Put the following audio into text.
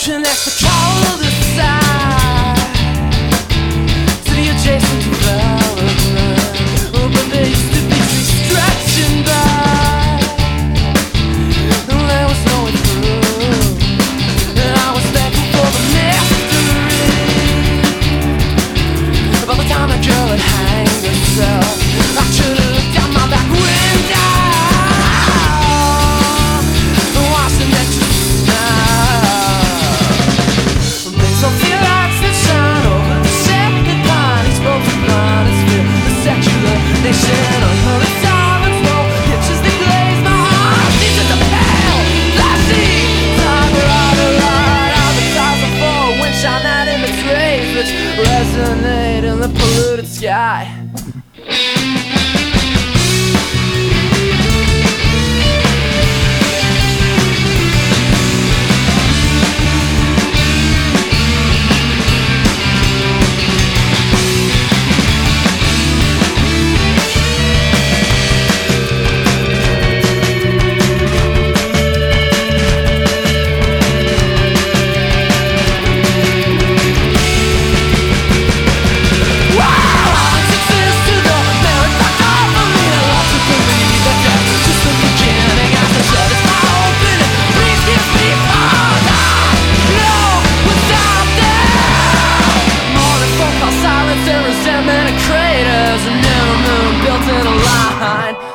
connects the cul-de-sac to the adjacent development. Oh, but there used to be trees stretching back, and there was no way through. And I was thankful for the mystery. By the time that girl had hanged herself, I could have looked out my back window and watched the next resonate in the polluted sky. Craters and never moon built in a line.